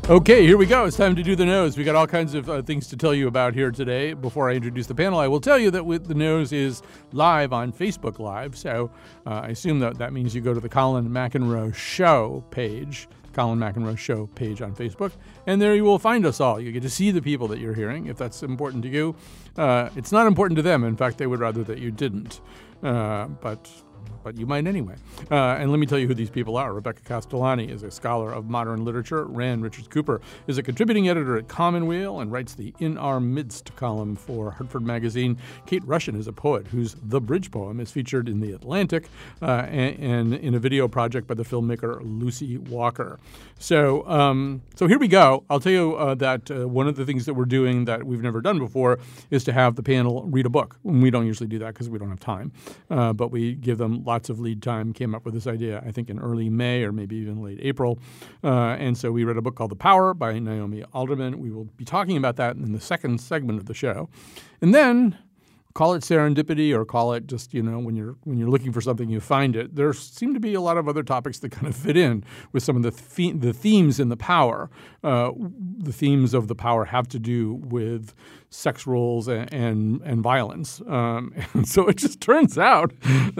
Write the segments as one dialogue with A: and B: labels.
A: Okay, here we go. It's time to do the nose. We got all kinds of things to tell you about here today. Before I introduce the panel, I will tell you that the nose is live on Facebook Live. So I assume that means you go to the Colin McEnroe Show page, Colin McEnroe Show page on Facebook, and there you will find us all. You get to see the people that you're hearing, if that's important to you. It's not important to them. In fact, they would rather that you didn't. But you might anyway. And let me tell you who these people are. Rebecca Castellani is a scholar of modern literature. Rand Richards Cooper is a contributing editor at Commonweal and writes the In Our Midst column for Hartford Magazine. Kate Rushin is a poet whose The Bridge poem is featured in The Atlantic and in a video project by the filmmaker Lucy Walker. So here we go. I'll tell you that one of the things that we're doing that we've never done before is to have the panel read a book. We don't usually do that because we don't have time, but we give them lots of lead time. Came up with this idea, I think, in early May or maybe even late April. And so we read a book called The Power by Naomi Alderman. We will be talking about that in the second segment of the show. And then call it serendipity or call it just, when you're looking for something, you find it. There seem to be a lot of other topics that kind of fit in with some of the themes in The Power. The themes of The Power have to do with sex roles and violence. And so it just turns out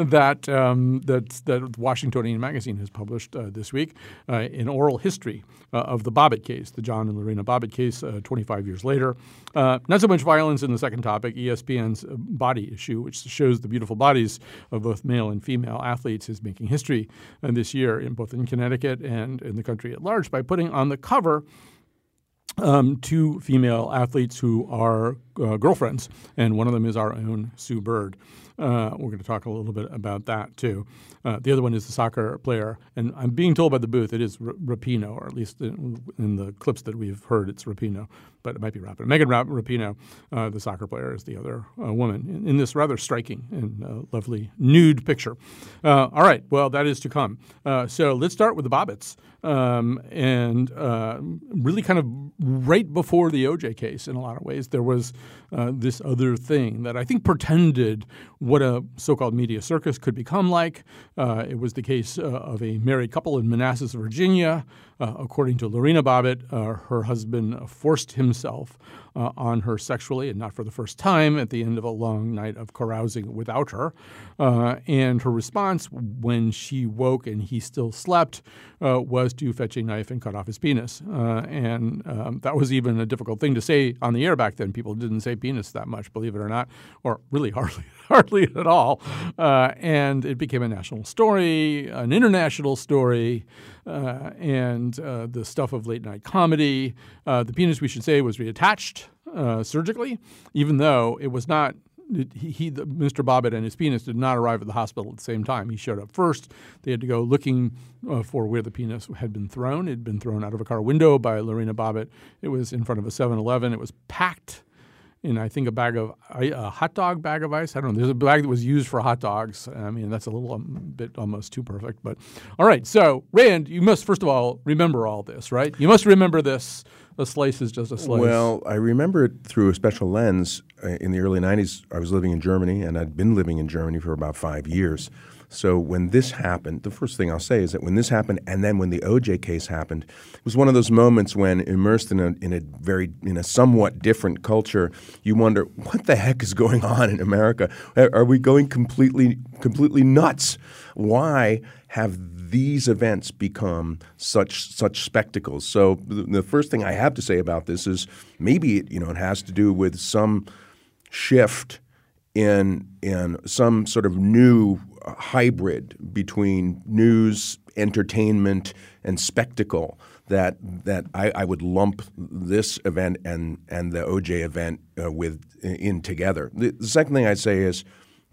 A: that Washingtonian Magazine has published this week an oral history of the Bobbitt case, the John and Lorena Bobbitt case 25 years later. Not so much violence in the second topic, ESPN's body issue, which shows the beautiful bodies of both male and female athletes, is making history this year both in Connecticut and in the country at large by putting on the cover two female athletes who are girlfriends, and one of them is our own Sue Bird. We're going to talk a little bit about that, too. The other one is the soccer player, and I'm being told by the booth it is Rapinoe, or at least in the clips that we've heard it's Rapinoe, but it might be Rapinoe. Megan Rapinoe, the soccer player, is the other woman in this rather striking and lovely nude picture. All right, well, that is to come. So let's start with the Bobbitts. And really kind of right before the O.J. case in a lot of ways, there was this other thing that I think portended what a so-called media circus could become like. It was the case of a married couple in Manassas, Virginia. According to Lorena Bobbitt, her husband forced himself on her sexually, and not for the first time, at the end of a long night of carousing without her. And her response when she woke and he still slept was to fetch a knife and cut off his penis. And that was even a difficult thing to say on the air back then. People didn't say penis that much, believe it or not, or really hardly at all. And it became a national story, an international story, and the stuff of late-night comedy. The penis, we should say, was reattached surgically, even though it was not Mr. Bobbitt and his penis did not arrive at the hospital at the same time. He showed up first. They had to go looking for where the penis had been thrown. It had been thrown out of a car window by Lorena Bobbitt. It was in front of a 7-Eleven. It was packed in, I think, a hot dog bag of ice. I don't know. There's a bag that was used for hot dogs. I mean, that's a little bit almost too perfect. But all right. So, Rand, you must, first of all, remember all this, right? You must remember this. A slice is just a slice.
B: Well, I remember it through a special lens. In the early 90s, I was living in Germany, and I'd been living in Germany for about 5 years. So when this happened, the first thing I'll say is that when this happened and then when the O.J. case happened, it was one of those moments when immersed in a somewhat different culture, you wonder, what the heck is going on in America? Are we going completely nuts? Why have these events become such spectacles? So the first thing I have to say about this is maybe it has to do with some shift in some sort of new hybrid between news, entertainment, and spectacle that I would lump this event and the O.J. event in together. The second thing I'd say is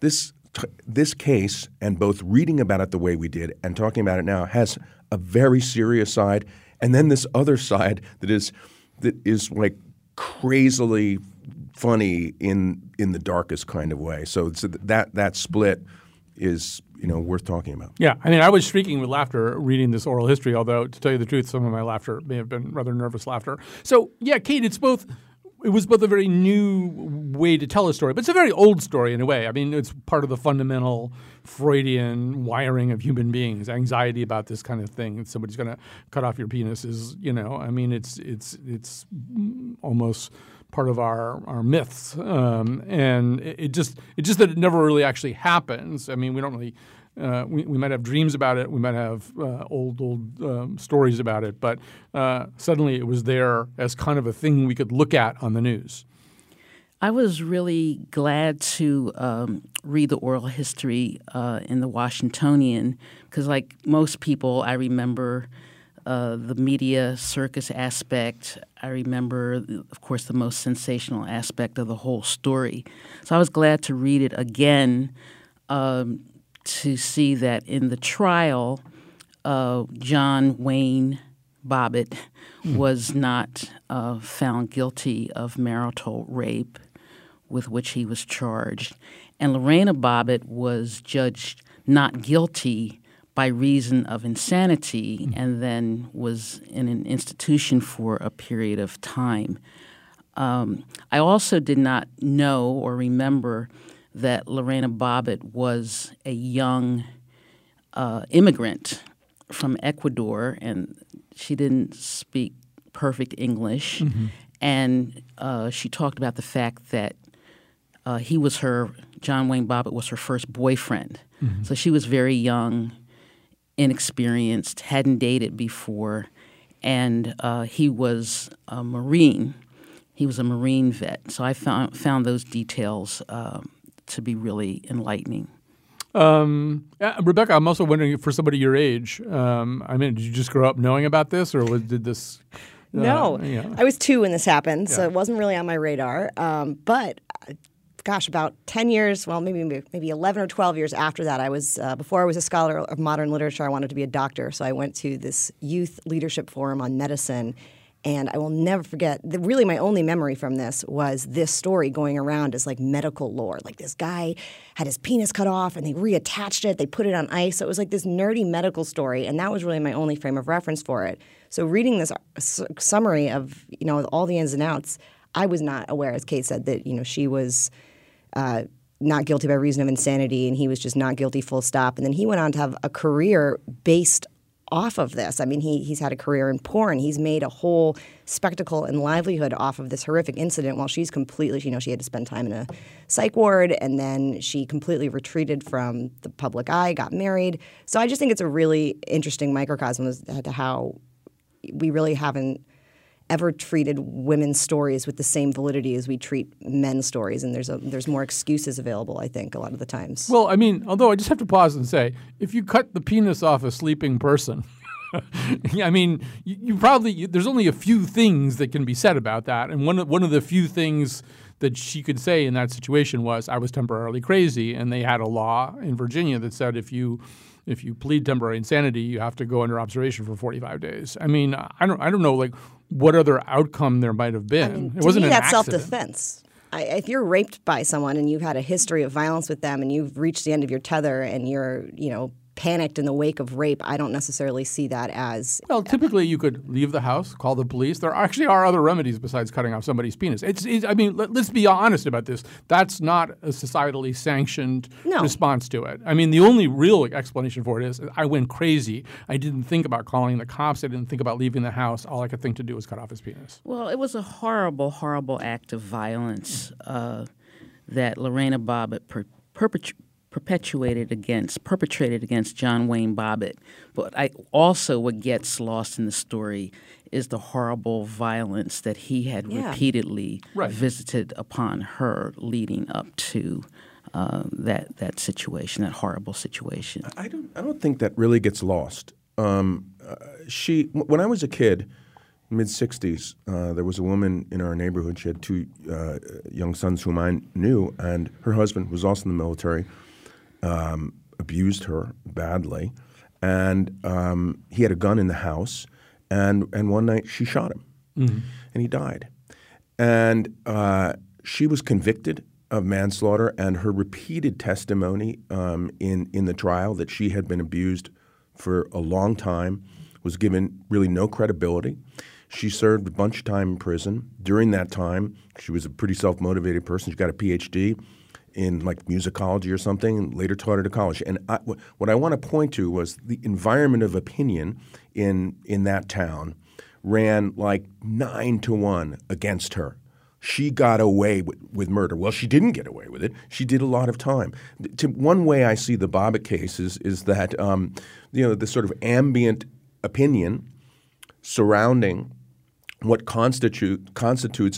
B: this case, and both reading about it the way we did and talking about it now, has a very serious side, and then this other side that is like crazily funny in the darkest kind of way. So that split is worth talking about.
A: Yeah, I mean, I was shrieking with laughter reading this oral history, although to tell you the truth, some of my laughter may have been rather nervous laughter. So yeah, Kate, it's both it was both a very new way to tell a story, but it's a very old story in a way. I mean, it's part of the fundamental Freudian wiring of human beings, anxiety about this kind of thing. Somebody's going to cut off your penis is, I mean, it's almost part of our myths, and it just that it never really actually happens. I mean, we don't really. We might have dreams about it. We might have old stories about it. But suddenly it was there as kind of a thing we could look at on the news.
C: I was really glad to read the oral history in the Washingtonian because, like most people, I remember the media circus aspect. I remember, of course, the most sensational aspect of the whole story. So I was glad to read it again to see that in the trial, John Wayne Bobbitt was not found guilty of marital rape with which he was charged. And Lorena Bobbitt was judged not guilty by reason of insanity and then was in an institution for a period of time. I also did not know or remember that Lorena Bobbitt was a young immigrant from Ecuador, and she didn't speak perfect English. And she talked about the fact that John Wayne Bobbitt was her first boyfriend. So she was very young, inexperienced, hadn't dated before, and he was a Marine. He was a Marine vet. So I found those details to be really enlightening.
A: Rebecca, I'm also wondering, for somebody your age, I mean, did you just grow up knowing about this, or did this?
D: No, I was 2 when this happened, so it wasn't really on my radar. But gosh, about 10 years, well, maybe 11 or 12 years after that, I was before I was a scholar of modern literature, I wanted to be a doctor, so I went to this youth leadership forum on medicine. And I will never forget, really my only memory from this was this story going around as like medical lore. Like this guy had his penis cut off and they reattached it, they put it on ice. So it was like this nerdy medical story, and that was really my only frame of reference for it. So reading this summary of, all the ins and outs, I was not aware, as Kate said, that, she was not guilty by reason of insanity and he was just not guilty, full stop. And then he went on to have a career based off of this. I mean, he's had a career in porn. He's made a whole spectacle and livelihood off of this horrific incident while she's completely, she had to spend time in a psych ward, and then she completely retreated from the public eye, got married. So I just think it's a really interesting microcosm as to how we really haven't ever treated women's stories with the same validity as we treat men's stories, and there's more excuses available, I think, a lot of the times.
A: Well, I mean, although I just have to pause and say, if you cut the penis off a sleeping person, I mean, you probably there's only a few things that can be said about that, and one of the few things that she could say in that situation was, "I was temporarily crazy," and they had a law in Virginia that said if you plead temporary insanity, you have to go under observation for 45 days. I mean, I don't know, like, what other outcome there might have been.
D: I mean,
A: it wasn't
D: to me,
A: an
D: that's
A: accident.
D: Self-defense. If you're raped by someone and you've had a history of violence with them and you've reached the end of your tether and you're, panicked in the wake of rape, I don't necessarily see that as...
A: Well, typically you could leave the house, call the police. There actually are other remedies besides cutting off somebody's penis. I mean, let's be honest about this. That's not a societally sanctioned response to it. I mean, the only real explanation for it is I went crazy. I didn't think about calling the cops. I didn't think about leaving the house. All I could think to do was cut off his penis.
C: Well, it was a horrible, horrible act of violence that Lorena Bobbitt perpetrated against John Wayne Bobbitt. But what gets lost in the story is the horrible violence that he had repeatedly visited upon her leading up to that situation, that horrible situation.
B: I don't think that really gets lost. When I was a kid, mid-'60s, there was a woman in our neighborhood. She had 2 young sons whom I knew, and her husband was also in the military. Abused her badly, and he had a gun in the house, and one night she shot him, and he died. And she was convicted of manslaughter, and her repeated testimony in the trial that she had been abused for a long time was given really no credibility. She served a bunch of time in prison. During that time, she was a pretty self-motivated person. She got a PhD in like musicology or something, and later taught at a college. And what I want to point to was the environment of opinion in that town ran like 9-1 against her. She got away with murder. Well, she didn't get away with it. She did a lot of time. One way I see the Bobbitt case is that the sort of ambient opinion surrounding what constitutes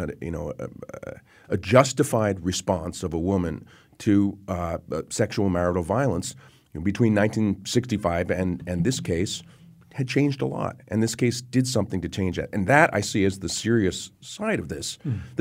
B: a justified response of a woman to sexual marital violence between 1965 and this case had changed a lot. And this case did something to change that. And that I see as the serious side of this.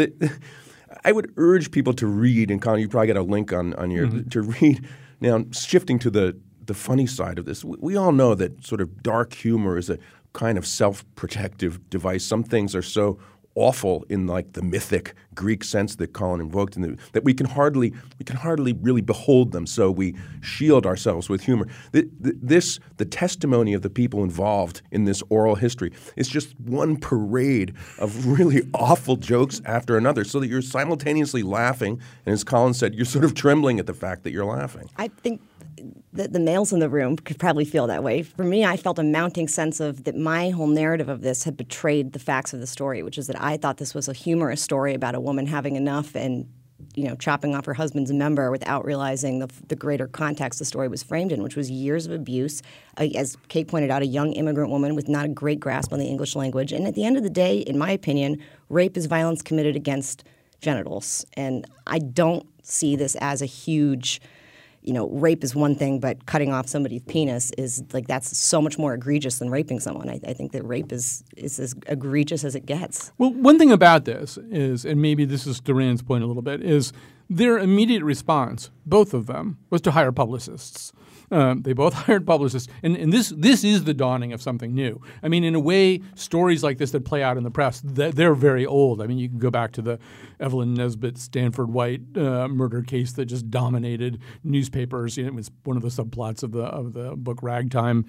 B: I would urge people to read, and Colin, you probably got a link on your to read. Now, shifting to the funny side of this, we all know that sort of dark humor is a kind of self-protective device. Some things are so awful in like the mythic Greek sense that Colin invoked, that we can hardly really behold them. So we shield ourselves with humor. The testimony of the people involved in this oral history is just one parade of really awful jokes after another, so that you're simultaneously laughing, and as Colin said, you're sort of trembling at the fact that you're laughing.
D: I think the males in the room could probably feel that way. For me, I felt a mounting sense of that my whole narrative of this had betrayed the facts of the story, which is that I thought this was a humorous story about a woman having enough and chopping off her husband's member without realizing the greater context the story was framed in, which was years of abuse. As Kate pointed out, a young immigrant woman with not a great grasp on the English language. And at the end of the day, in my opinion, rape is violence committed against genitals. And I don't see this as a huge rape is one thing, but cutting off somebody's penis is like that's so much more egregious than raping someone. I think that rape is as egregious as it gets.
A: Well, one thing about this is, and maybe this is Duran's point a little bit, is their immediate response, both of them, was to hire publicists. They both hired publicists, and this is the dawning of something new. I mean, in a way, stories like this that play out in the press, they're very old. I mean, you can go back to the Evelyn Nesbit, Stanford White murder case that just dominated newspapers. It was one of the subplots of the book Ragtime.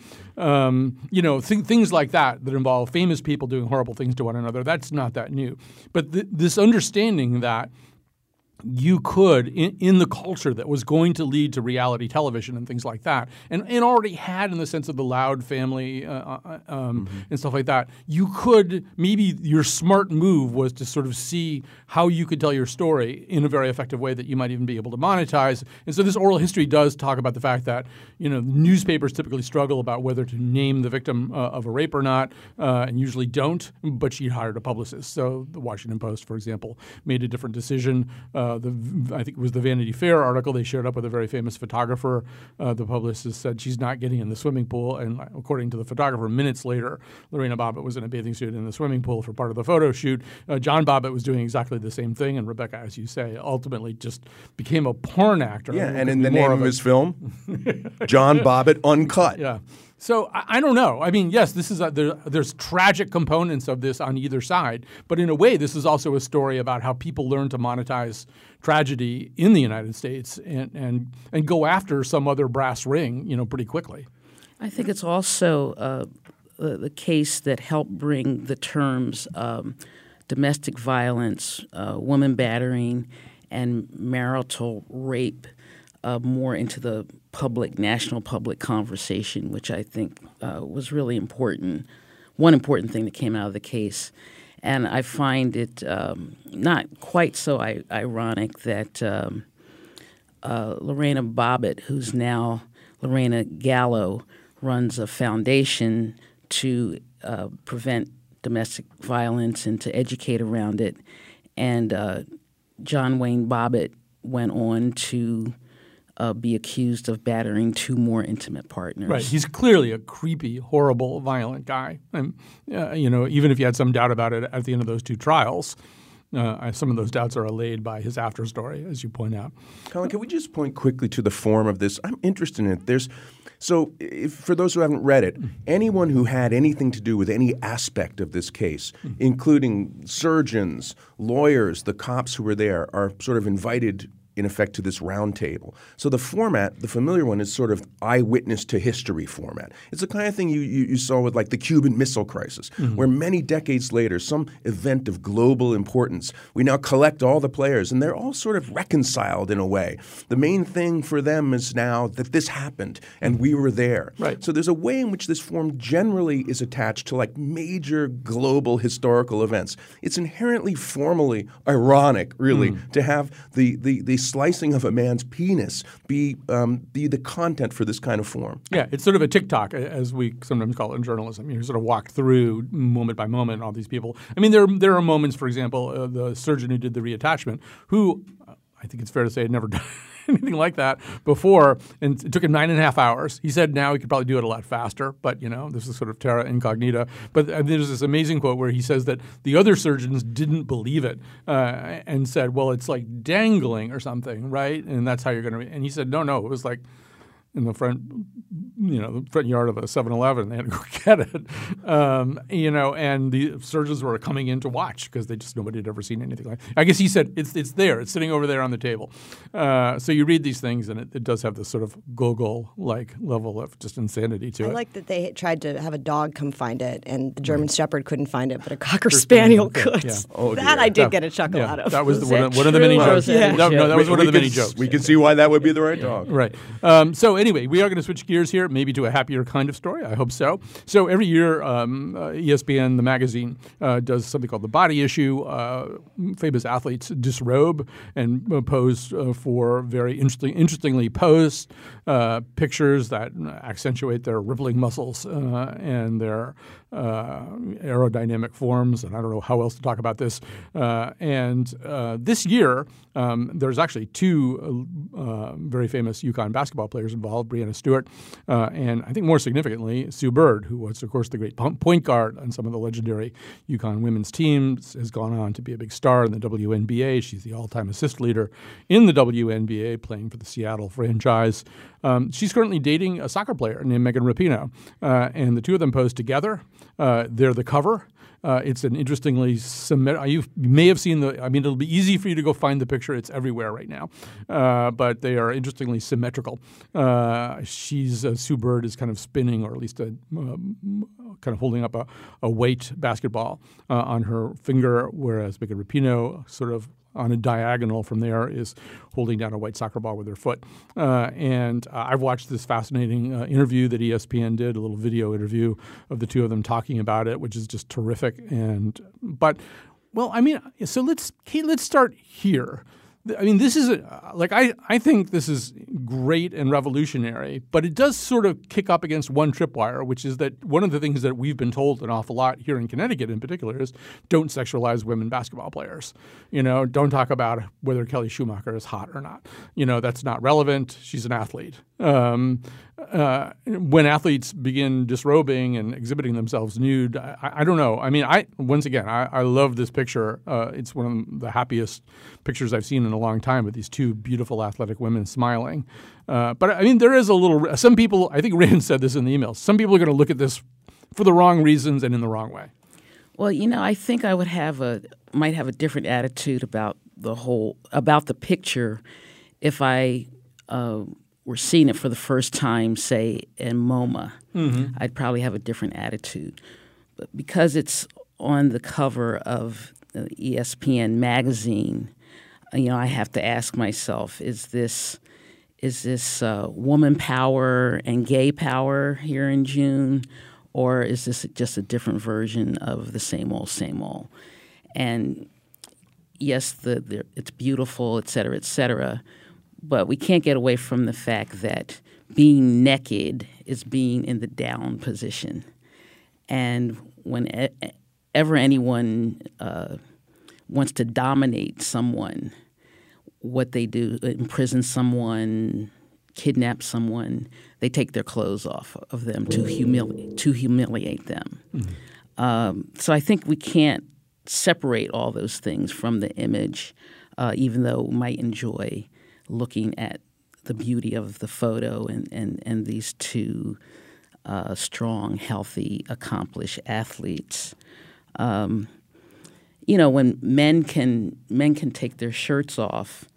A: Things like that involve famous people doing horrible things to one another. That's not that new. But this understanding that you could, in the culture that was going to lead to reality television and things like that, and already had in the sense of the Loud family and stuff like that, you could, maybe your smart move was to sort of see how you could tell your story in a very effective way that you might even be able to monetize. And so this oral history does talk about the fact that, newspapers typically struggle about whether to name the victim of a rape or not, and usually don't, but she hired a publicist. So the Washington Post, for example, made a different decision. I think it was the Vanity Fair article. They showed up with a very famous photographer. The publicist said she's not getting in the swimming pool. And according to the photographer, minutes later, Lorena Bobbitt was in a bathing suit in the swimming pool for part of the photo shoot. John Bobbitt was doing exactly the same thing. And Rebecca, as you say, ultimately just became a porn actor.
B: Yeah, and in the name of his film, John Bobbitt Uncut.
A: Yeah. So I don't know. I mean, yes, this is there's tragic components of this on either side, but in a way, this is also a story about how people learn to monetize tragedy in the United States and go after some other brass ring, pretty quickly.
C: I think it's also the case that helped bring the terms domestic violence, woman battering, and marital rape more into the national public conversation, which I think was really important. One important thing that came out of the case. And I find it not quite so ironic that Lorena Bobbitt, who's now Lorena Gallo, runs a foundation to prevent domestic violence and to educate around it. And John Wayne Bobbitt went on to be accused of battering two more intimate partners.
A: Right. He's clearly a creepy, horrible, violent guy. And, even if you had some doubt about it at the end of those two trials, some of those doubts are allayed by his after story, as you point out.
B: Colin, can we just point quickly to the form of this? I'm interested in it. For those who haven't read it, anyone who had anything to do with any aspect of this case, including surgeons, lawyers, the cops who were there, are sort of invited in effect, to this round table. So the format, the familiar one, is sort of eyewitness to history format. It's the kind of thing you saw with like the Cuban Missile Crisis, where many decades later, some event of global importance, we now collect all the players, and they're all sort of reconciled in a way. The main thing for them is now that this happened, and we were there.
A: Right.
B: So there's a way in which this form generally is attached to like major global historical events. It's inherently formally ironic, really, to have the slicing of a man's penis be the content for this kind of form.
A: Yeah, it's sort of a TikTok, as we sometimes call it in journalism. You sort of walk through moment by moment all these people. I mean, there are moments, for example, the surgeon who did the reattachment, who I think it's fair to say had never done anything like that before, and it took him 9.5 hours. He said now he could probably do it a lot faster, but this is sort of terra incognita. But there's this amazing quote where he says that the other surgeons didn't believe it and said, well, it's like dangling or something, right? And that's how you're going to – and he said, no, it was like – in the front, the front yard of a 7-Eleven. They had to go get it, and the surgeons were coming in to watch because nobody had ever seen anything like it. I guess he said it's there. It's sitting over there on the table. So you read these things, and it does have this sort of Gogol-like level of just insanity to it.
D: I like that they tried to have a dog come find it, and the German Shepherd couldn't find it, but a Cocker Spaniel could. Yeah.
B: Oh,
D: that I did get a chuckle out of.
A: That was one of the many jokes. That was one of the many jokes.
B: We can see why that would be the right dog.
A: Right. So anyway, we are going to switch gears here, maybe to a happier kind of story. I hope so. So every year, ESPN, the magazine, does something called the Body Issue. Famous athletes disrobe and pose for very interestingly posed pictures that accentuate their rippling muscles and their aerodynamic forms. And I don't know how else to talk about this. And this year, there's actually two very famous UConn basketball players involved, Breanna Stewart and I think more significantly, Sue Bird, who was, of course, the great point guard on some of the legendary UConn women's teams, has gone on to be a big star in the WNBA. She's the all-time assist leader in the WNBA, playing for the Seattle franchise. She's currently dating a soccer player named Megan Rapinoe, and the two of them pose together. They're the cover. It's an interestingly you may have seen it'll be easy for you to go find the picture. It's everywhere right now. But they are interestingly symmetrical. Sue Bird is kind of spinning, or at least kind of holding up a weight basketball on her finger, whereas Megan Rapinoe sort of on a diagonal from there is holding down a white soccer ball with her foot. And I've watched this fascinating interview that ESPN did, a little video interview of the two of them talking about it, which is just terrific. So let's start here. I mean, this is I think this is great and revolutionary, but it does sort of kick up against one tripwire, which is that one of the things that we've been told an awful lot here in Connecticut in particular is don't sexualize women basketball players. Don't talk about whether Kelly Schumacher is hot or not. That's not relevant. She's an athlete. When athletes begin disrobing and exhibiting themselves nude, I don't know. I mean, I love this picture. It's one of the happiest pictures I've seen in a long time with these two beautiful athletic women smiling. But I mean, there is a little – some people – I think Rand said this in the email. Some people are going to look at this for the wrong reasons and in the wrong way.
C: Well, I think I would might have a different attitude about the picture if I were seeing it for the first time, say, in MoMA. Mm-hmm. I'd probably have a different attitude. But because it's on the cover of ESPN magazine, I have to ask myself, is this woman power and gay power here in June, or is this just a different version of the same old, same old? And yes, it's beautiful, et cetera, but we can't get away from the fact that being naked is being in the down position. And whenever anyone wants to dominate someone, what they do, imprison someone, kidnap someone, they take their clothes off of them to humiliate them. Mm-hmm. So I think we can't separate all those things from the image, even though we might enjoy looking at the beauty of the photo and these two strong, healthy, accomplished athletes. When men can take their shirts off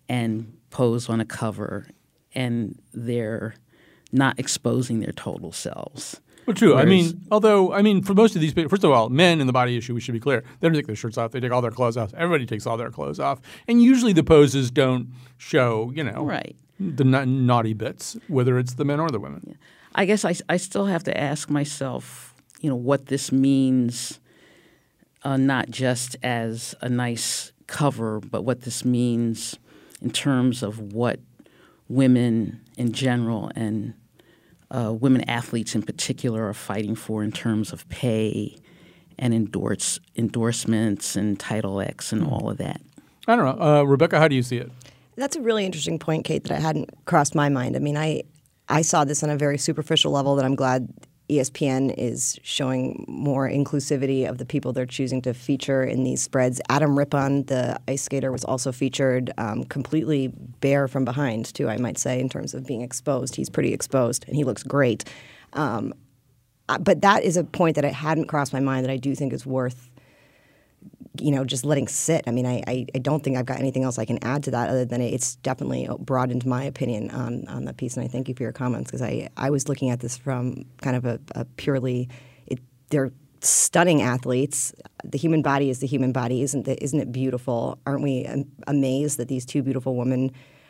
C: and pose on a cover, and they're not exposing their total selves.
A: Well, true. For most of these people, first of all, men in the body issue, we should be clear, they don't take their shirts off. They take all their clothes off. Everybody takes all their clothes off. And usually the poses don't show,
C: right.
A: the naughty bits, whether it's the men or the women.
C: Yeah. I guess I still have to ask myself, what this means, not just as a nice cover, but what this means in terms of what women in general and women athletes in particular are fighting for in terms of pay and endorsements and Title X and all of that.
A: I don't know. Rebecca, how do you see it?
D: That's a really interesting point, Kate, that hadn't crossed my mind. I mean, I saw this on a very superficial level that I'm glad ESPN is showing more inclusivity of the people they're choosing to feature in these spreads. Adam Rippon, the ice skater, was also featured completely bare from behind, too, I might say, in terms of being exposed. He's pretty exposed, and he looks great. But that is a point that it hadn't crossed my mind that I do think is worth just letting sit. I mean, I don't think I've got anything else I can add to that other than it's definitely broadened my opinion on the piece. And I thank you for your comments because I was looking at this from kind of a purely they're stunning athletes. The human body is the human body. Isn't it beautiful? Aren't we amazed that these two beautiful women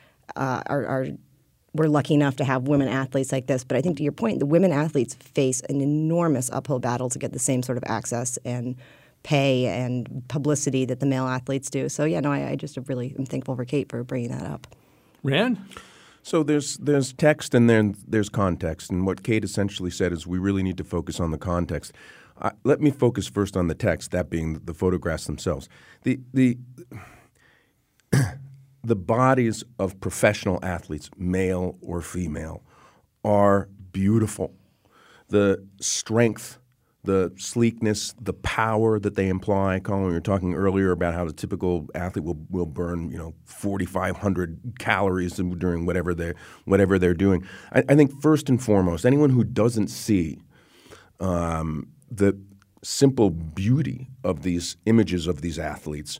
D: we're lucky enough to have women athletes like this. But I think to your point, the women athletes face an enormous uphill battle to get the same sort of access and pay and publicity that the male athletes do. So, I just really am thankful for Kate for bringing that up.
A: Rand?
B: So there's text and then there's context. And what Kate essentially said is we really need to focus on the context. Let me focus first on the text, that being the photographs themselves. The bodies of professional athletes, male or female, are beautiful. The strength, the sleekness, the power that they imply. Colin, we were talking earlier about how the typical athlete will burn 4,500 calories during whatever they're doing. I think first and foremost, anyone who doesn't see the simple beauty of these images of these athletes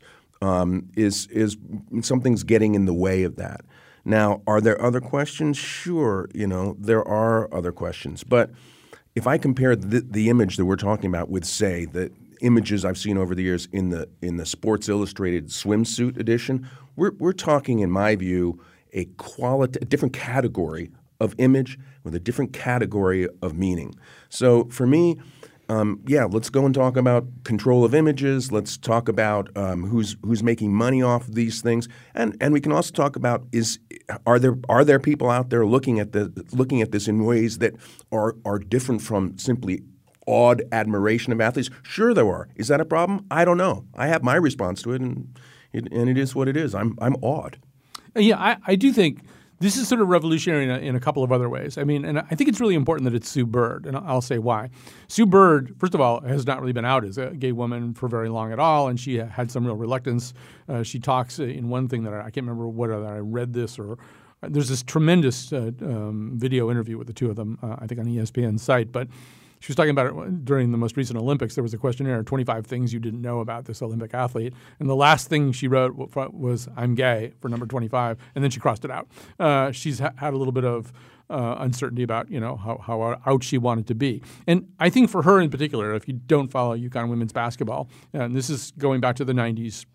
B: is something's getting in the way of that. Now, are there other questions? Sure, there are other questions, but if I compare the image that we're talking about with, say, the images I've seen over the years in the Sports Illustrated swimsuit edition, we're talking, in my view, a different category of image with a different category of meaning. So for me, let's go and talk about control of images. Let's talk about who's making money off of these things, and we can also talk about are there people out there looking at this in ways that are different from simply awed admiration of athletes? Sure, there are. Is that a problem? I don't know. I have my response to it, and it is what it is. I'm awed.
A: Yeah, I do think this is sort of revolutionary in a couple of other ways. I mean, and I think it's really important that it's Sue Bird, and I'll say why. Sue Bird, first of all, has not really been out as a gay woman for very long at all, and she had some real reluctance. She talks in one thing that I can't remember whether I read this or there's this tremendous video interview with the two of them, I think on ESPN's site, but she was talking about it during the most recent Olympics. There was a questionnaire, 25 things you didn't know about this Olympic athlete. And the last thing she wrote was, I'm gay, for number 25. And then she crossed it out. She's had a little bit of uncertainty about, how out she wanted to be. And I think for her in particular, if you don't follow UConn women's basketball, and this is going back to the 90s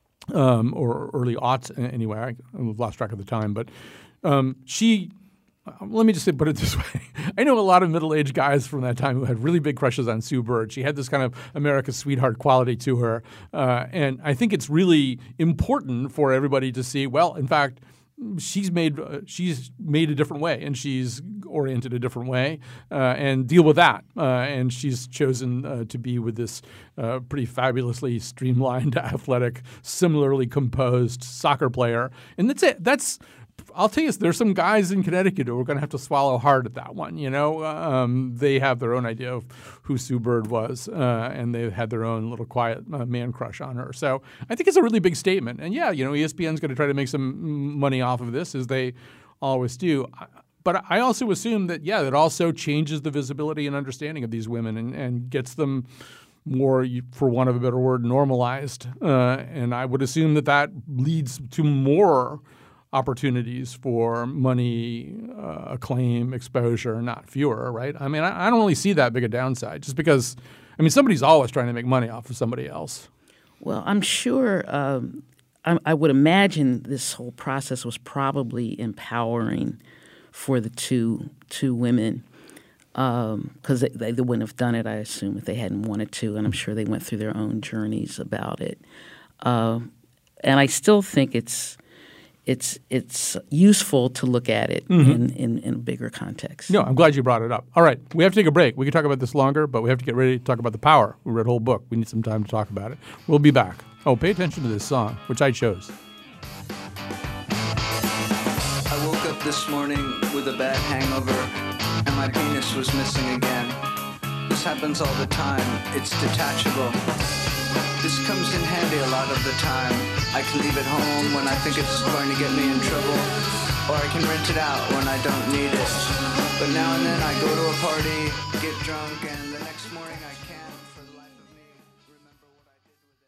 A: or early aughts anyway. I've lost track of the time. But she – let me just put it this way. I know a lot of middle-aged guys from that time who had really big crushes on Sue Bird. She had this kind of America's sweetheart quality to her. And I think it's really important for everybody to see, well, in fact, she's made a different way and she's oriented a different way and deal with that. And she's chosen to be with this pretty fabulously streamlined, athletic, similarly composed soccer player. And that's it. I'll tell you, there's some guys in Connecticut who are going to have to swallow hard at that one. They have their own idea of who Sue Bird was, and they had their own little quiet man crush on her. So I think it's a really big statement. And ESPN's going to try to make some money off of this, as they always do. But I also assume that, it also changes the visibility and understanding of these women and gets them more, for want of a better word, normalized. And I would assume that leads to more opportunities for money, acclaim, exposure, not fewer, right? I mean, I don't really see that big a downside just because, I mean, somebody's always trying to make money off of somebody else.
C: Well, I'm sure I would imagine this whole process was probably empowering for the two women because they wouldn't have done it, I assume, if they hadn't wanted to, and I'm sure they went through their own journeys about it. And I still think it's useful to look at it in a bigger context.
A: No, I'm glad you brought it up. All right, we have to take a break. We can talk about this longer, but we have to get ready to talk about The Power. We read a whole book. We need some time to talk about it. We'll be back. Oh, pay attention to this song, which I chose.
E: I woke up this morning with a bad hangover, and my penis was missing again. This happens all the time. It's detachable. This comes in handy a lot of the time. I can leave it home when I think it's going to get me in trouble, or I can rent it out when I don't need it. But now and then I go to a party, get drunk, and the next morning I can't, for the life of me, remember what I did with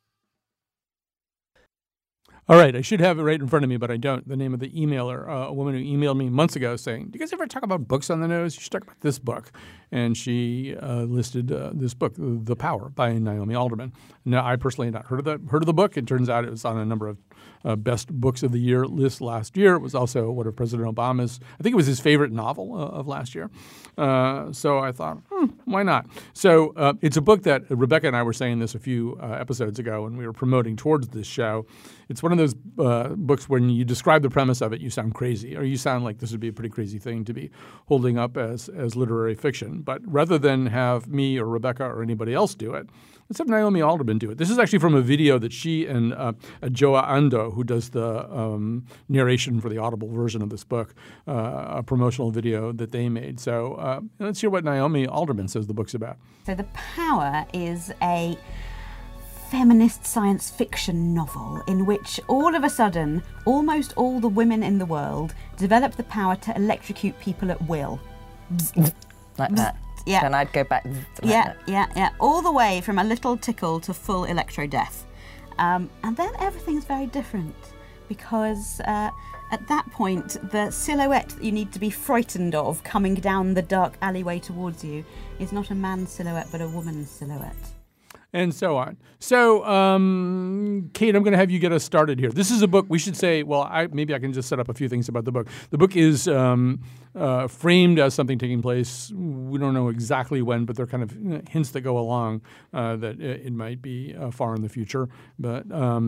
E: it.
A: All right, I should have it right in front of me, but I don't. The name of the emailer, a woman who emailed me months ago saying, do you guys ever talk about books on the nose? You should talk about this book. And she listed this book, The Power, by Naomi Alderman. Now, I personally had not heard of the book. It turns out it was on a number of best books of the year lists last year. It was also one of President Obama's, I think it was his favorite novel of last year. So I thought, why not? So it's a book that Rebecca and I were saying this a few episodes ago when we were promoting towards this show. It's one of those books when you describe the premise of it, you sound crazy, or you sound like this would be a pretty crazy thing to be holding up as literary fiction. But rather than have me or Rebecca or anybody else do it, let's have Naomi Alderman do it. This is actually from a video that she and Joa Ando, who does the narration for the Audible version of this book, a promotional video that they made. So let's hear what Naomi Alderman says the book's about.
F: So The Power is a feminist science fiction novel in which all of a sudden almost all the women in the world develop the power to electrocute people at will.
G: Like that.
F: Yeah.
G: Then I'd go back.
F: Yeah. All the way from a little tickle to full electro death. And then everything's very different because at that point, the silhouette that you need to be frightened of coming down the dark alleyway towards you is not a man's silhouette, but a woman's silhouette.
A: And so on. So, Kate, I'm going to have you get us started here. This is a book we should say, well, maybe I can just set up a few things about the book. The book is framed as something taking place. We don't know exactly when, but there are kind of hints that go along that it might be far in the future. But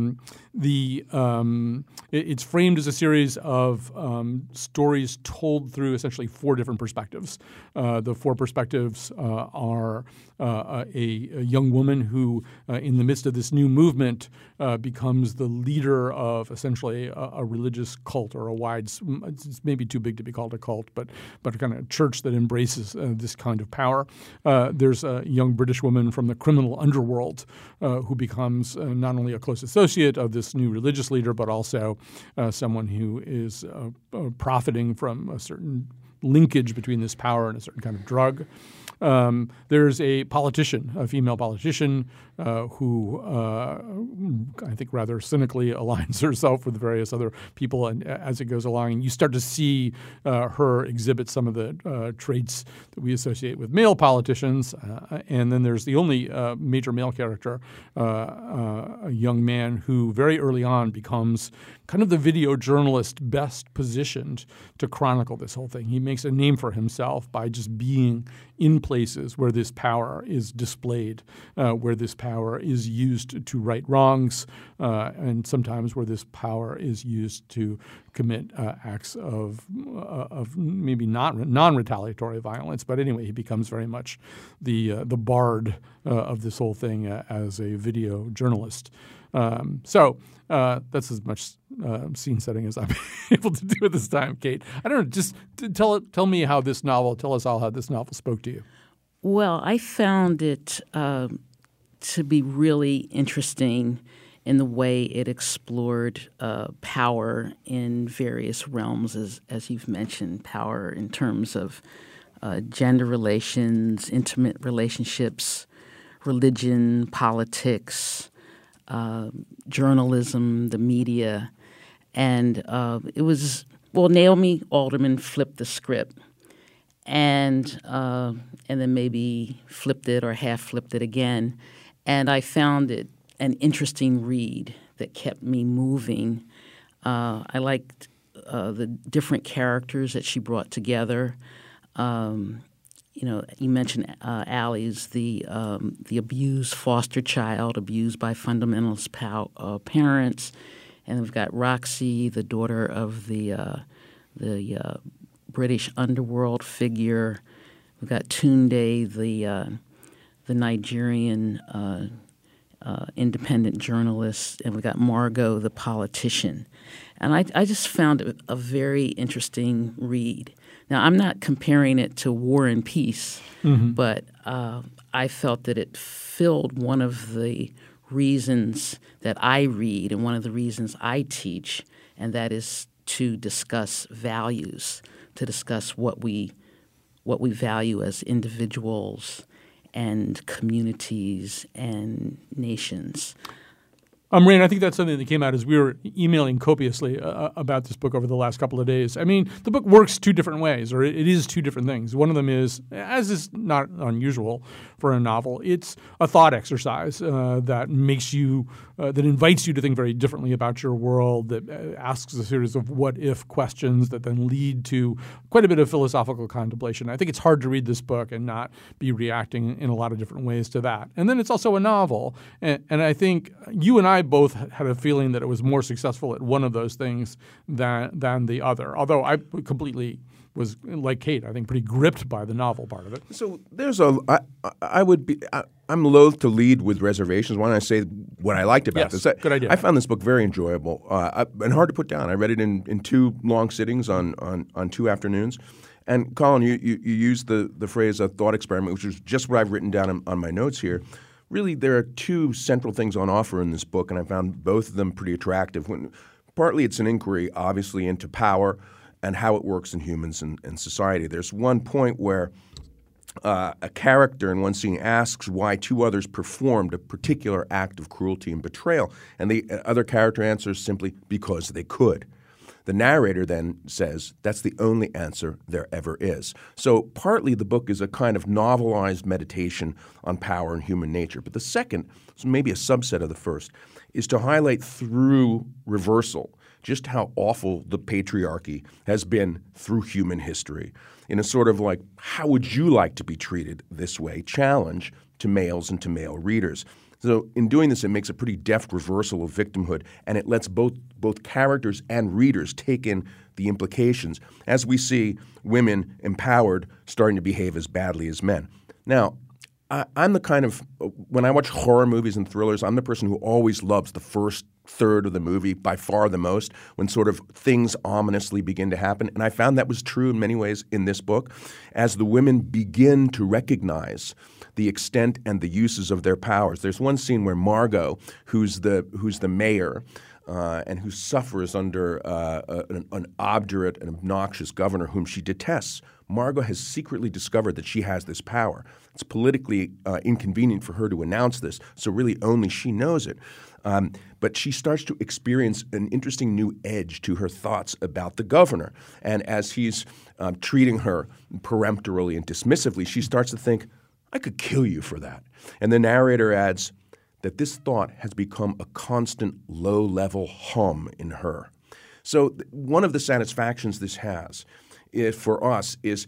A: it's framed as a series of stories told through essentially four different perspectives. The four perspectives are a young woman who, in the midst of this new movement, becomes the leader of essentially a religious cult or it's maybe too big to be called a cult, but a kind of church that embraces this kind of power. There's a young British woman from the criminal underworld who becomes not only a close associate of this new religious leader, but also someone who is profiting from a certain linkage between this power and a certain kind of drug. There's a female politician, who I think rather cynically aligns herself with various other people, and as it goes along, you start to see her exhibit some of the traits that we associate with male politicians. And then there's the only major male character, a young man who very early on becomes kind of the video journalist best positioned to chronicle this whole thing. He makes a name for himself by just being in places where this power is displayed, where this power is used to right wrongs, and sometimes where this power is used to commit acts of maybe non-retaliatory violence. But anyway, he becomes very much the bard of this whole thing as a video journalist. So that's as much scene setting as I'm able to do at this time, Kate. I don't know, just tell me how this novel, tell us all how this novel spoke to you.
C: Well, I found it to be really interesting in the way it explored power in various realms, as you've mentioned, power in terms of gender relations, intimate relationships, religion, politics, journalism, the media. And it was, well, Naomi Alderman flipped the script and then maybe flipped it or half flipped it again. And I found it an interesting read that kept me moving. I liked the different characters that she brought together. You mentioned Allie's the abused foster child, abused by fundamentalist parents, and we've got Roxy, the daughter of the British underworld figure. We've got Tunde, the Nigerian independent journalist, and we've got Margot, the politician. And I just found it a very interesting read. Now, I'm not comparing it to War and Peace, but I felt that it filled one of the reasons that I read and one of the reasons I teach, and that is to discuss values, to discuss what we value as individuals and communities and nations.
A: Rain, I think that's something that came out as we were emailing copiously about this book over the last couple of days. I mean, the book works two different ways, or it is two different things. One of them is, as is not unusual for a novel, it's a thought exercise that makes you, that invites you to think very differently about your world, that asks a series of what-if questions that then lead to quite a bit of philosophical contemplation. I think it's hard to read this book and not be reacting in a lot of different ways to that. And then it's also a novel, and I think you and I both had a feeling that it was more successful at one of those things than the other. Although I completely was, like Kate, I think pretty gripped by the novel part of it.
B: So there's I'm loath to lead with reservations. Why don't I say what I liked about this?
A: Good idea.
B: I found this book very enjoyable and hard to put down. I read it in two long sittings on 2 afternoons. And Colin, you used the phrase a thought experiment, which is just what I've written down on my notes here. Really, there are two central things on offer in this book, and I found both of them pretty attractive. Partly it's an inquiry, obviously, into power and how it works in humans and society. There's one point where a character in one scene asks why two others performed a particular act of cruelty and betrayal, and the other character answers simply, because they could. The narrator then says that's the only answer there ever is. So partly the book is a kind of novelized meditation on power and human nature. But the second, so maybe a subset of the first, is to highlight through reversal just how awful the patriarchy has been through human history in a sort of like, how would you like to be treated this way challenge to males and to male readers. So in doing this, it makes a pretty deft reversal of victimhood, and it lets both characters and readers take in the implications as we see women empowered starting to behave as badly as men. Now, I'm the kind of – when I watch horror movies and thrillers, I'm the person who always loves the first third of the movie by far the most when sort of things ominously begin to happen. And I found that was true in many ways in this book as the women begin to recognize – the extent and the uses of their powers. There's one scene where Margot, who's the mayor and who suffers under an obdurate and obnoxious governor whom she detests, Margot has secretly discovered that she has this power. It's politically inconvenient for her to announce this, so really only she knows it. But she starts to experience an interesting new edge to her thoughts about the governor. And as he's treating her peremptorily and dismissively, she starts to think, I could kill you for that. And the narrator adds that this thought has become a constant low-level hum in her. So one of the satisfactions this has for us is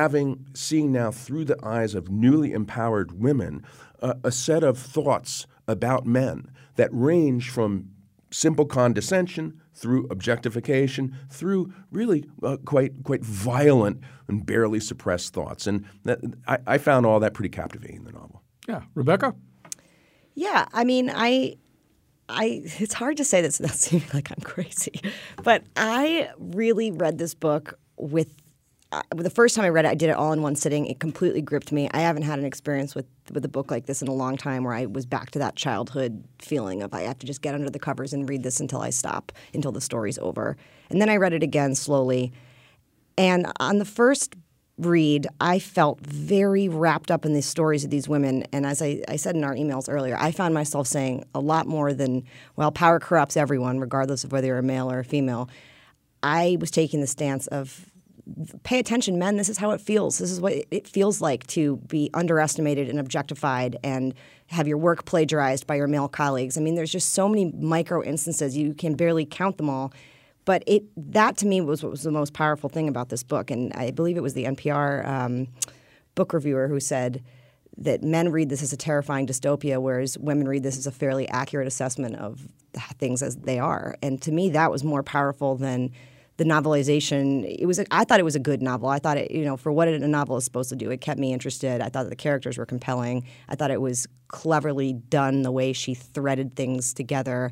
B: seeing now through the eyes of newly empowered women a set of thoughts about men that range from simple condescension through objectification, through really quite violent and barely suppressed thoughts. And I found all that pretty captivating in the novel.
A: Yeah. Rebecca?
D: Yeah. I mean, it's hard to say this without seeming like I'm crazy, but I really read this book with the first time I read it, I did it all in one sitting. It completely gripped me. I haven't had an experience with a book like this in a long time where I was back to that childhood feeling of I have to just get under the covers and read this until I stop, until the story's over. And then I read it again slowly. And on the first read, I felt very wrapped up in these stories of these women. And as I said in our emails earlier, I found myself saying a lot more than, well, power corrupts everyone, regardless of whether you're a male or a female. I was taking the stance of, pay attention, men. This is how it feels. This is what it feels like to be underestimated and objectified and have your work plagiarized by your male colleagues. I mean, there's just so many micro instances. You can barely count them all. But that to me was what was the most powerful thing about this book. And I believe it was the NPR book reviewer who said that men read this as a terrifying dystopia, whereas women read this as a fairly accurate assessment of things as they are. And to me, that was more powerful than the novelization. I thought it was a good novel. I thought it, for what a novel is supposed to do, it kept me interested. I thought that the characters were compelling. I thought it was cleverly done the way she threaded things together.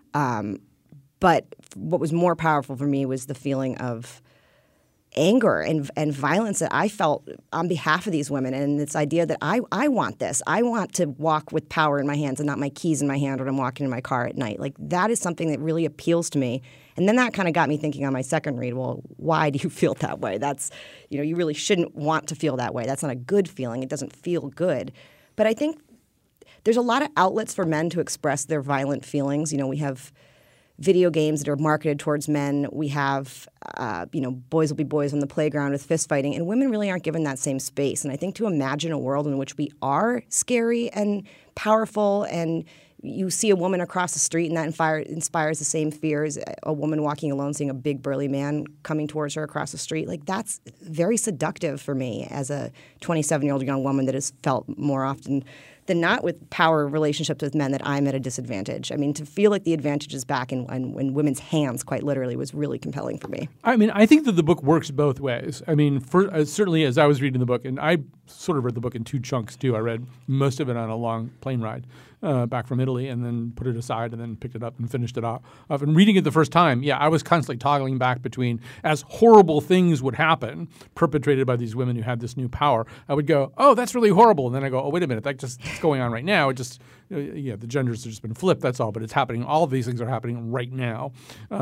D: But what was more powerful for me was the feeling of anger and violence that I felt on behalf of these women, and this idea that I want this. I want to walk with power in my hands and not my keys in my hand when I'm walking in my car at night. Like, that is something that really appeals to me. And then that kind of got me thinking on my second read, well, why do you feel that way? That's, you really shouldn't want to feel that way. That's not a good feeling. It doesn't feel good. But I think there's a lot of outlets for men to express their violent feelings. We have video games that are marketed towards men. We have, boys will be boys on the playground with fist fighting, and women really aren't given that same space. And I think to imagine a world in which we are scary and powerful, and you see a woman across the street and that inspires the same fears, a woman walking alone seeing a big burly man coming towards her across the street, like, that's very seductive for me as a 27-year-old young woman that has felt more often than not with power relationships with men that I'm at a disadvantage. I mean, to feel like the advantage is back in women's hands, quite literally, was really compelling for me.
A: I mean, I think that the book works both ways. I mean, certainly as I was reading the book, and I sort of read the book in two chunks too. I read most of it on a long plane ride back from Italy, and then put it aside, and then picked it up and finished it off. And reading it the first time, I was constantly toggling back between, as horrible things would happen perpetrated by these women who had this new power, I would go, oh, that's really horrible. And then I go, oh, wait a minute, that's going on right now. It just, the genders have just been flipped, that's all. But it's happening. All of these things are happening right now.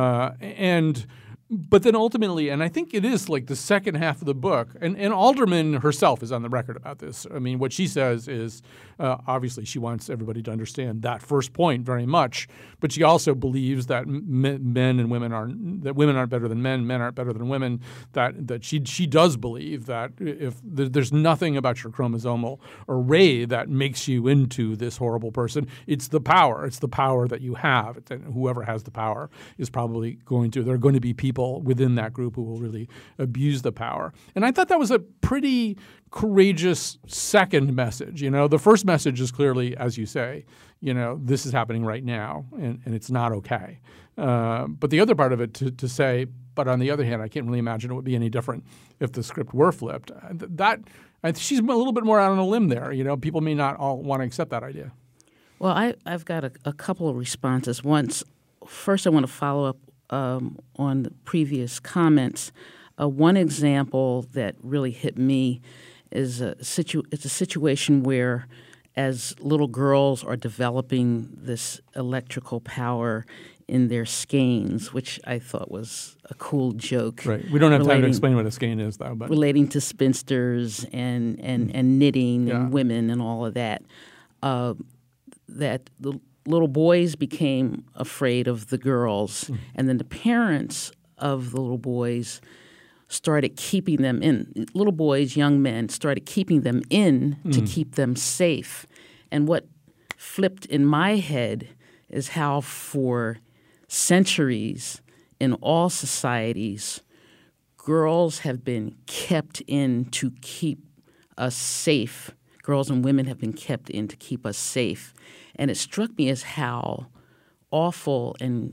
A: But then ultimately, and I think it is like the second half of the book, and Alderman herself is on the record about this. I mean, what she says is obviously she wants everybody to understand that first point very much, but she also believes that men and women aren't better than men aren't better than women, that she does believe that if there's nothing about your chromosomal array that makes you into this horrible person, it's the power that you have. And whoever has the power is probably there are going to be people within that group who will really abuse the power. And I thought that was a pretty courageous second message. The first message is clearly, as you say, this is happening right now, and it's not okay. But the other part of it to say, but on the other hand, I can't really imagine it would be any different if the script were flipped. She's a little bit more out on a limb there. People may not all want to accept that idea.
C: Well, I've got a couple of responses. First, I want to follow up on the previous comments. One example that really hit me is it's a situation where, as little girls are developing this electrical power in their skeins, which I thought was a cool joke.
A: Right. We don't have time to explain what a skein is, though. But
C: relating to spinsters and knitting and women and all of that, that the little boys became afraid of the girls, and then the parents of the little boys started keeping them in. Little boys, young men, started keeping them in to keep them safe. And what flipped in my head is how for centuries in all societies, girls have been kept in to keep us safe. Girls and women have been kept in to keep us safe. And it struck me as how awful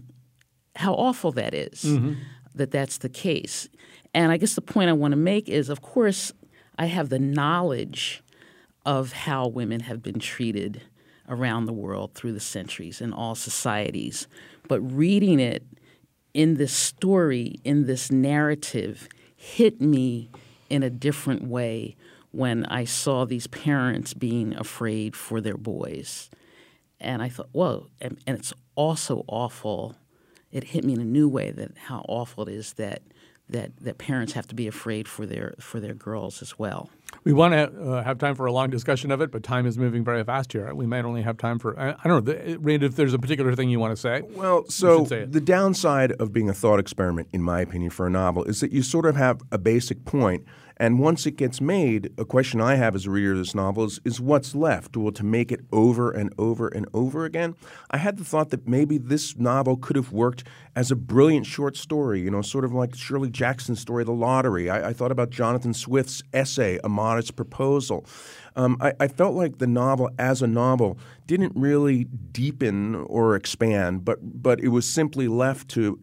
C: that is, that's the case. And I guess the point I want to make is, of course, I have the knowledge of how women have been treated around the world through the centuries in all societies. But reading it in this story, in this narrative, hit me in a different way when I saw these parents being afraid for their boys. And I thought, whoa, and it's also awful. It hit me in a new way that how awful it is that that parents have to be afraid for their girls as well.
A: We want to have time for a long discussion of it, but time is moving very fast here. We might only have time for, I don't know, Rand, if there's a particular thing you want to say.
B: Well, so the downside of being a thought experiment, in my opinion, for a novel is that you sort of have a basic point, and once it gets made, a question I have as a reader of this novel is what's left? Well, to make it over and over and over again? I had the thought that maybe this novel could have worked as a brilliant short story, sort of like Shirley Jackson's story, The Lottery. I thought about Jonathan Swift's essay, A Modest Proposal. I felt like the novel as a novel didn't really deepen or expand, but it was simply left to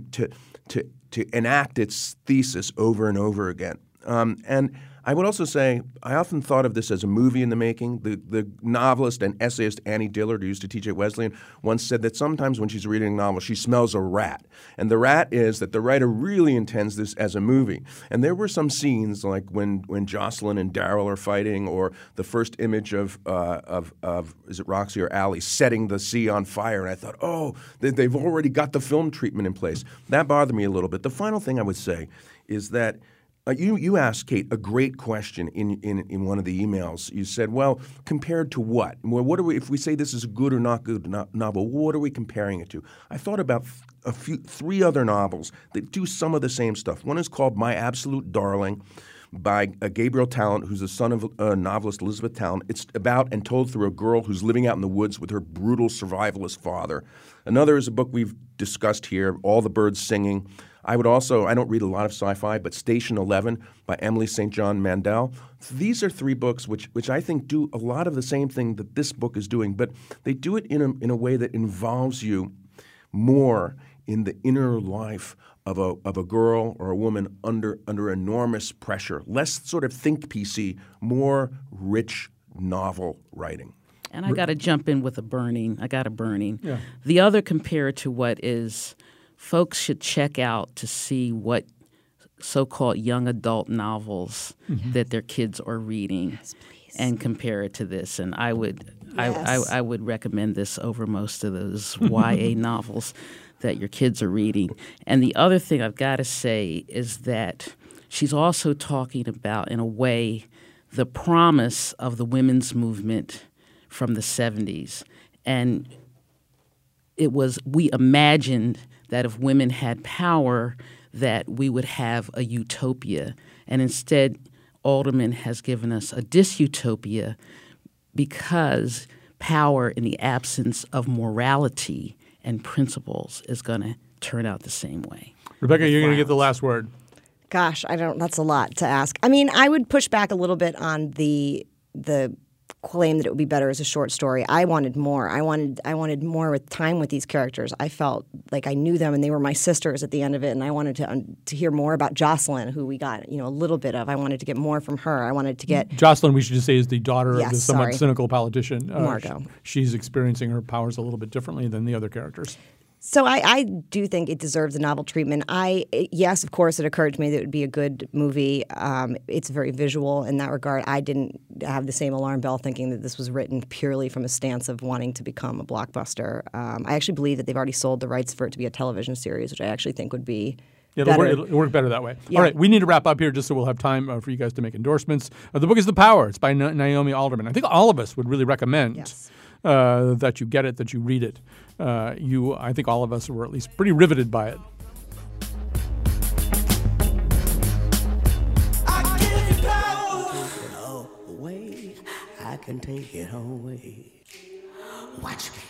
B: enact its thesis over and over again. And I would also say I often thought of this as a movie in the making. The novelist and essayist Annie Dillard, who used to teach at Wesleyan, once said that sometimes when she's reading a novel, she smells a rat. And the rat is that the writer really intends this as a movie. And there were some scenes like when Jocelyn and Daryl are fighting, or the first image of is it Roxy or Allie setting the sea on fire. And I thought, oh, they've already got the film treatment in place. That bothered me a little bit. The final thing I would say is that you asked, Kate, a great question in one of the emails. You said, well, compared to what? Well, what are we, if we say this is a good or not good novel, what are we comparing it to? I thought about three other novels that do some of the same stuff. One is called My Absolute Darling by Gabriel Tallant, who's the son of novelist Elizabeth Tallant. It's about and told through a girl who's living out in the woods with her brutal survivalist father. Another is a book we've discussed here, All the Birds Singing. I don't read a lot of sci-fi, but Station 11 by Emily St. John Mandel. These are three books which I think do a lot of the same thing that this book is doing, but they do it in a way that involves you more in the inner life of a girl or a woman under enormous pressure. Less sort of think piecey, more rich novel writing.
C: And I got to jump in with a burning.
A: Yeah.
C: The other compared to what is, folks should check out to see what so-called young adult novels that their kids are reading, and compare it to this. And I would recommend this over most of those YA novels that your kids are reading. And the other thing I've got to say is that she's also talking about, in a way, the promise of the women's movement from the 70s. And we imagined that if women had power, that we would have a utopia. And instead, Alderman has given us a dysutopia, because power in the absence of morality and principles is going to turn out the same way.
A: Rebecca, you're going to get the last word.
D: Gosh, that's a lot to ask. I mean, I would push back a little bit on the claim that it would be better as a short story. I wanted more. I wanted more with time with these characters. I felt like I knew them and they were my sisters at the end of it, and I wanted to hear more about Jocelyn, who we got a little bit of. I wanted to get more from her. I wanted to get
A: Jocelyn, we should just say, is the daughter of the somewhat
D: sorry.
A: cynical politician.
D: Margot.
A: She's experiencing her powers a little bit differently than the other characters.
D: So I do think it deserves a novel treatment. Yes, of course, it occurred to me that it would be a good movie. It's very visual in that regard. I didn't have the same alarm bell thinking that this was written purely from a stance of wanting to become a blockbuster. I actually believe that they've already sold the rights for it to be a television series, which I actually think would be better.
A: It'll work better that way.
D: Yeah.
A: All right, we need to wrap up here just so we'll have time for you guys to make endorsements. The book is The Power. It's by Naomi Alderman. I think all of us would really recommend that you get it, that you read it. I think all of us were at least pretty riveted by it.
H: I can take it away. Watch me.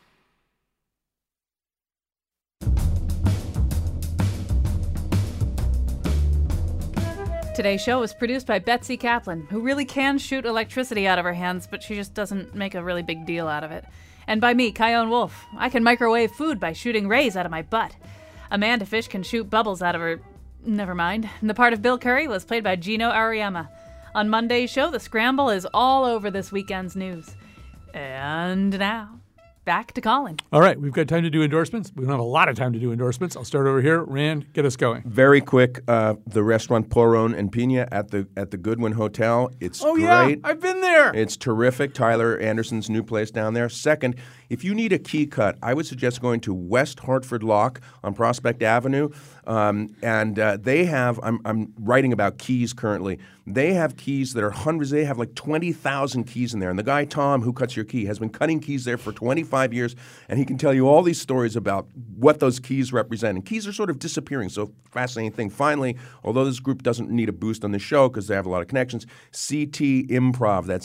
I: Today's show was produced by Betsy Kaplan, who really can shoot electricity out of her hands, but she just doesn't make a really big deal out of it. And by me, Kyone Wolf. I can microwave food by shooting rays out of my butt. Amanda Fish can shoot bubbles out of her... Never mind. The part of Bill Curry was played by Gino Aoyama. On Monday's show, the scramble is all over this weekend's news. And now, back to Colin.
A: All right, we've got time to do endorsements. We don't have a lot of time to do endorsements. I'll start over here. Rand, get us going.
B: Very quick, the restaurant Poron and Pina at the Goodwin Hotel. It's great.
A: Yeah, I've been there.
B: It's terrific. Tyler Anderson's new place down there. Second, if you need a key cut, I would suggest going to West Hartford Lock on Prospect Avenue. They have, I'm writing about keys currently. They have keys that are hundreds. They have like 20,000 keys in there. And the guy, Tom, who cuts your key, has been cutting keys there for 25 years. And he can tell you all these stories about what those keys represent. And keys are sort of disappearing. So fascinating thing. Finally, although this group doesn't need a boost on the show because they have a lot of connections, CT Improv, that's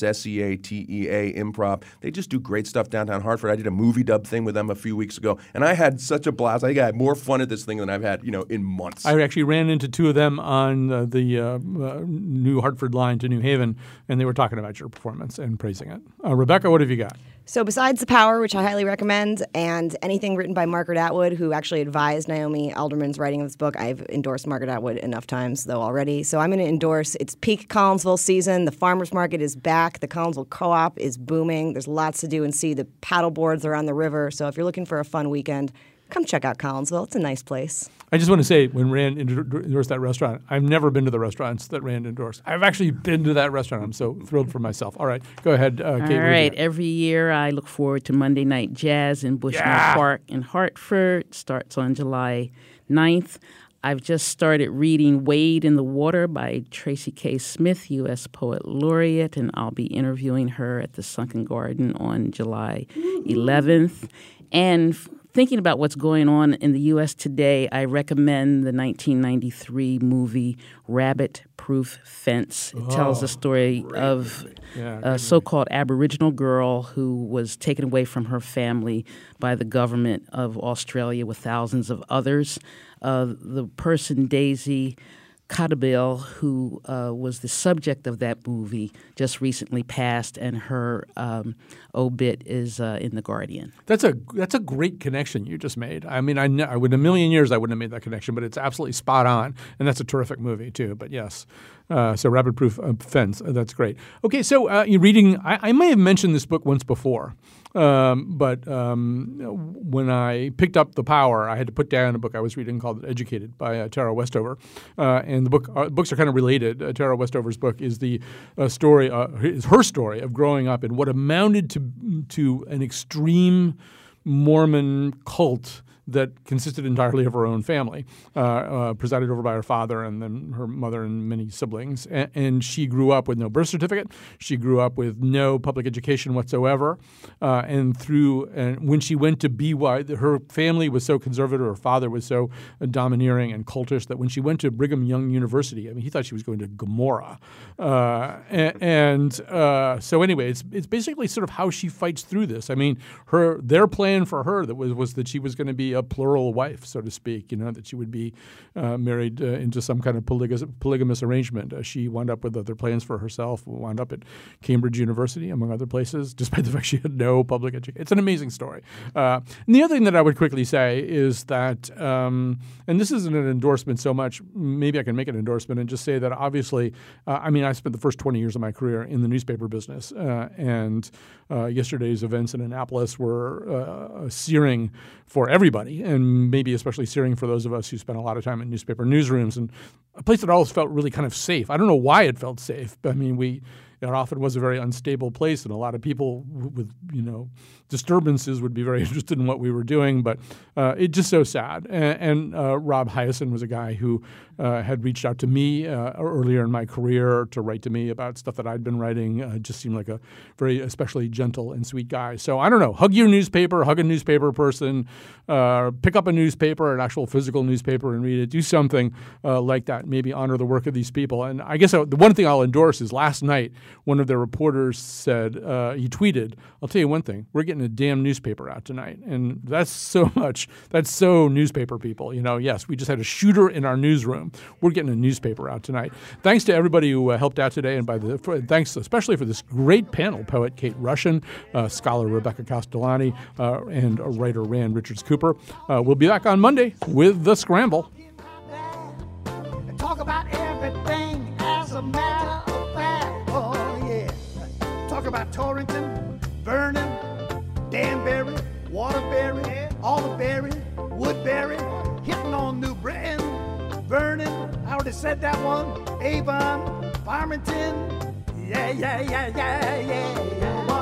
B: SEATEA Improv. They just do great stuff downtown Hartford. I did a movie dub thing with them a few weeks ago. And I had such a blast. I think I had more fun at this thing than I've had, in months.
A: I actually ran into two of them on the New Hartford line to New Haven, and they were talking about your performance and praising it. Rebecca, what have you got?
D: So besides The Power, which I highly recommend, and anything written by Margaret Atwood, who actually advised Naomi Alderman's writing of this book, I've endorsed Margaret Atwood enough times, though, already. So I'm going to endorse, it's peak Collinsville season. The farmers market is back. The Collinsville Co-op is booming. There's lots to do and see. The paddle boards are on the river. So if you're looking for a fun weekend, come check out Collinsville. It's a nice place.
A: I just want to say, when Rand endorsed that restaurant, I've never been to the restaurants that Rand endorsed. I've actually been to that restaurant. I'm so thrilled for myself. All right, go ahead, Kate.
C: All right, every year I look forward to Monday Night Jazz in Bushnell Park in Hartford. It starts on July 9th. I've just started reading Wade in the Water by Tracy K. Smith, U.S. Poet Laureate, and I'll be interviewing her at the Sunken Garden on July 11th. And thinking about what's going on in the U.S. today, I recommend the 1993 movie Rabbit Proof Fence. It tells the story of a so-called Aboriginal girl who was taken away from her family by the government of Australia with thousands of others. The person, Daisy Cottabile, who was the subject of that movie, just recently passed, and her obit is in The Guardian.
A: That's a great connection you just made. I mean, I would in a million years I wouldn't have made that connection, but it's absolutely spot on, and that's a terrific movie too. But yes, so Rabbit Proof Fence, that's great. Okay, so you're reading. I may have mentioned this book once before. But when I picked up The Power, I had to put down a book I was reading called Educated by Tara Westover. And the books are kind of related. Tara Westover's book is the story, is her story of growing up in what amounted to an extreme Mormon cult that consisted entirely of her own family, presided over by her father and then her mother and many siblings. And she grew up with no birth certificate. She grew up with no public education whatsoever. And when she went to BY, her family was so conservative, her father was so domineering and cultish that when she went to Brigham Young University, I mean, he thought she was going to Gomorrah. So anyway, it's basically sort of how she fights through this. I mean, their plan for her was that she was going to be a plural wife, so to speak, that she would be married into some kind of polygamous arrangement. She wound up with other plans for herself, wound up at Cambridge University, among other places, despite the fact she had no public education. It's an amazing story. And the other thing that I would quickly say is that, and this isn't an endorsement so much, maybe I can make an endorsement and just say that obviously, I spent the first 20 years of my career in the newspaper business, and yesterday's events in Annapolis were searing for everybody, and maybe especially searing for those of us who spent a lot of time in newspaper newsrooms, and a place that always felt really kind of safe. I don't know why it felt safe, but I mean, it often was a very unstable place, and a lot of people with disturbances would be very interested in what we were doing. But it's just so sad. And Rob Hyacin was a guy who had reached out to me earlier in my career to write to me about stuff that I'd been writing. Just seemed like a very especially gentle and sweet guy. So I don't know. Hug your newspaper. Hug a newspaper person. Pick up a newspaper, an actual physical newspaper, and read it. Do something like that. Maybe honor the work of these people. And I guess the one thing I'll endorse is last night one of their reporters said, he tweeted, "I'll tell you one thing, we're getting a damn newspaper out tonight." And that's so newspaper people. Yes, we just had a shooter in our newsroom. We're getting a newspaper out tonight. Thanks to everybody who helped out today, and thanks especially for this great panel, poet Kate Rushin, scholar Rebecca Castellani, and writer Rand Richards Cooper. We'll be back on Monday with The Scramble.
H: Talk about everything as a matter of fact. Oh, yeah. Talk about Torrington, Vernon, Danbury, Waterbury, Alderberry, Woodbury, hitting on New Britain, Vernon, I already said that one, Avon, Farmington, yeah.